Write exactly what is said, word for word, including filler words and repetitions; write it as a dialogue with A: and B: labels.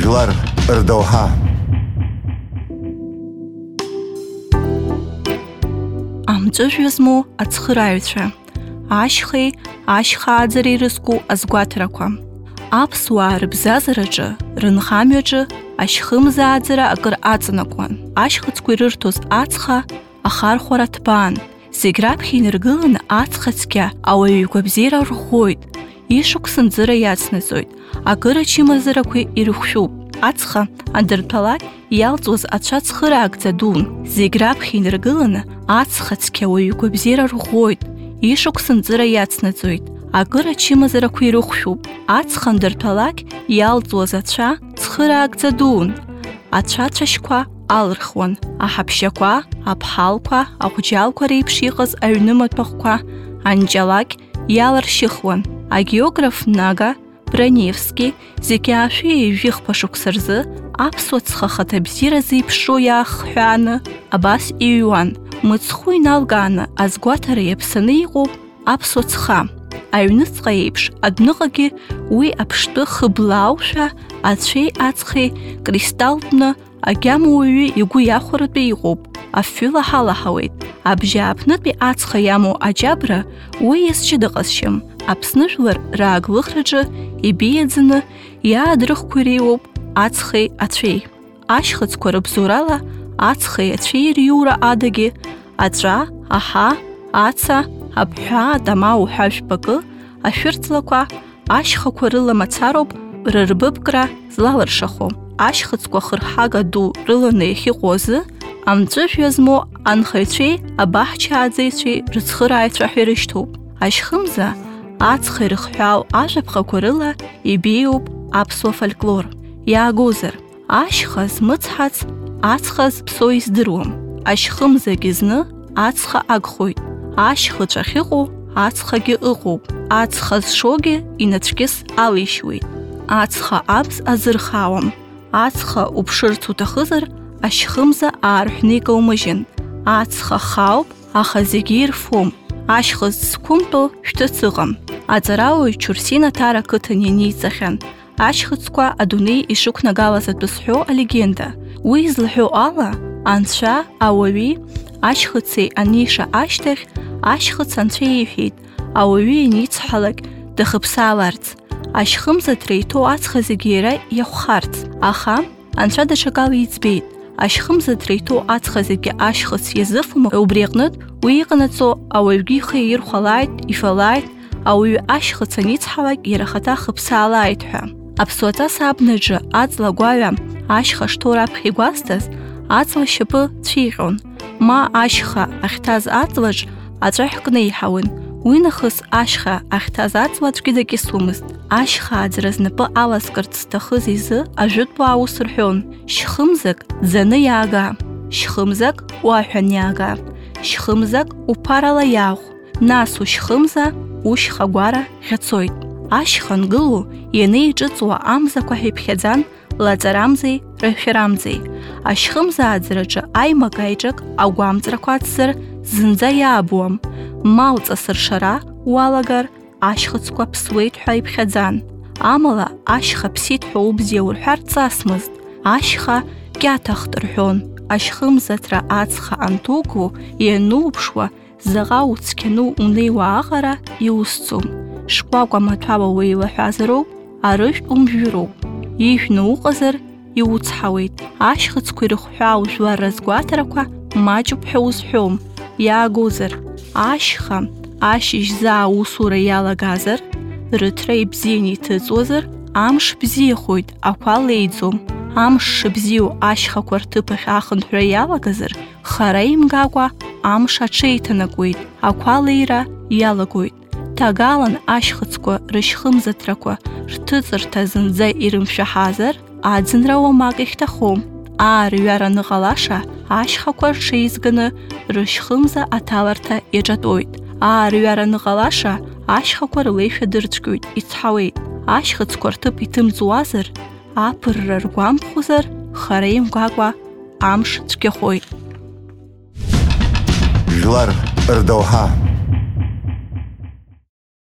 A: Ажәлар рдоуҳа.
B: Амҵәыжәҩа змоу ацхырааҩцәа, ашьхеи ашьхааӡареи ирызку азгәаҭарақәа. Аԥсуаа рыбзазараҿы, рынхамҩаҿы ашьхымзааӡара акыр аҵанакуан. Ашьхыцқәа ирырҭоз ацха ахархәара ҭбаан. Зегь раԥхьа инаргыланы ацха цқьа ауаҩы игәабзиара рӷәӷәоит, ишықәса-нҵыра иацнаҵоит, акыр ачымазарақәа ирыхәшәуп. Ацха андырҭәалак иалҵуаз ацәа цхыраагӡа дуун. Зегь раԥхьа инаргыланы ацха цқьа ауаҩы игәабзиара рӷәӷәоит, ишықәса-нҵыра иацнаҵоит, акыр ачымазарақәа ирыхәшәуп. Ацха андырҭәалак иалҵуаз ацәа цхыраагӡа дуун. Ацәа цәашьқәа алырхуан, аҳаԥшьақәа, аԥҳалқәа, аҟәџьалқәа реиԥш иҟаз аҩны маҭәахәқәа анҷалақь иаларшьыхуан. Агеограф Нага Браневски зегьы аашәы ҩажәихԥа шықәса рзы аԥсуа ҵха хаҭабзиара зеиԥшроу иаахҳәааны абас иҩуан. Мыцхәы иналгааны азгәаҭара иаԥсаны иҟоуп аԥсуа ҵха. Аҩныҵҟа еиԥш адәныҟагьы уи аԥштәы хыблаушәа ацәеи аҵхеи кристаллтәны агьама уаҩы игәы иахәаратәы иҟоуп. Афҩы лаҳалаҳауеит. Абжьааԥнытәи ацха иамоу аџьабра уи иазшьыда ҟазшьам. Аԥсны жәлар рааглыхраҿы ибеиаӡаны иаадрыхқәа иреиуоуп ацхеи ацәеи. Ашьхыцқәа рыбзоурала ацхеи ацәеи риура адагьы аҵәа, аҳа, аца, абҳәа, атама уҳәа жәпакы, ашәырҵлақәа, ашьхақәа рыла мацароуп рырбыбкра злалыршахо. Ашьхыцқәа хырҳага ду рыланы иахьыҟоу азы амҵәыжәҩа змоу анхаҩцәеи абаҳчааӡаҩцәеи рыцхырааҩцәа ҳәа ирышьҭоуп. Ашьхымза ацха ирыхҳәаау ажәаԥҟақәа рыла ибеиоуп аԥсуа фольклор. Иаагозар, ашьха змыцҳац ацха зыԥсоу издыруам. Ашьхымзагьы зны ацха агхоит. Ашьхыҵә ахьыҟоу ацхагьы ыҟоуп. Ацха зшогьы инацәкьыс алишьуеит. Ацха абз азырхаауам. Ацха уԥшырц уҭахызар, ашьхымза аарҳәны икаумыжьын. Ацха хауп, аха зегьы ирфом. Ашьхыз зқәымтәо шәҭыц ыҟам. Аҵарауаҩ Чурсина Ҭара қыҭан ианиҵахьан ашьхыцқәа адунеи ишықәнагалаз атәы зҳәо алегенда. Уи излаҳәо ала, анцәа ауаҩи ашьхыци аниша ашьҭахь, ашьхыц анцәа ииҳәеит ауаҩы ианицҳалак дахыԥсааларц, ашьхымзаҭра иҭоу ацха зегьы иара иахәхарц. Аха анцәа даҽакала иӡбеит, ашьхымзаҭра иҭоу ацха зегьы ашьхыц иазыфума, убри аҟнытә уи иҟанаҵо ауаҩгьы ихы ирхәалааит, ифалааит, ауаҩы ашьхыц аницҳалак иара ахаҭа хыԥсаалааит ҳәа. Аԥсуаҵас абнаҿы аҵла гәаҩа ашьха шҭоу раԥхьа игәазҭаз, аҵла шьапы цәиҟьон, ма ашьха ахьҭаз аҵлаҿ аҵәаҳә кнеиҳауан. Уи нахыс ашьха ахьҭаз аҵла аӡәгьы дакьысуамызт. Ашьхааӡара знапы аласкырц зҭахыз изы ажәытәуаа ус рҳәон: шьхымзак ӡаны иаага, шьхымзак уаҳәан иаага, шьхымзак уԥарала иаӷә, нас ушьхымза ушьхагәара ӷьацоит. Ашьха ангыло ианеиҿыҵуа амзақәа ҳәа иԥхьаӡан лаҵарамзеи рашәарамзеи. Ашьхымзааӡараҿы аимак-аиҿак агәамҵрақәа ацзар зынӡа иаабуам. Малҵас ршара уалагар ашьхыцқәа ԥсуеит ҳәа иԥхьаӡан. Амала ашьха ԥсит ҳәа убзиа урҳәар ҵасмызт. Ашьха кьаҭахт рҳәон. Ашьхымзаҭра ацха антуго иануԥшуа заҟа уцқьану унеиуа аҟара иусӡом. Шкәакәа маҭәала уеилаҳәазароуп, арыжәтә умжәыроуп. Ижәны уҟазар иуцҳауеит. Ашьхыцқәа ирыхҳәаау жәлар разгәаҭарақәа маҷуп ҳәа узҳәом. Иаагозар, ашьха ашьыжь заа усура иалагазар, рыҭра ибзианы иҭыҵуазар, амш бзиахоит, ақәа леиӡом. Амш шыбзиоу ашьхақәа рҭыԥахь ахынҳәра иалагазар, хара имгакәа амш аҽеиҭанакуеит, ақәа леира иалагоит. Ҭагалан ашьхыцқәа рышьхымзаҭрақәа рҭыҵырҭа зынӡа ирымшәаҳазар, аӡынра уамак ихьҭахом. Аарҩара аныҟалаша, ашьхақәа рҽеизганы рышьхымза аҭаларҭа иаҿатәоит. Аарҩара аныҟалаша, ашьхақәа рлеишәа дырцәгьоит, ицҳауеит. Ашьхыцқәа рҭыԥ иҭымҵуазар, аԥырра ргәамԥхозар, хара имгакәа амш цәгьахоит.
A: Жәлар рдоуҳа.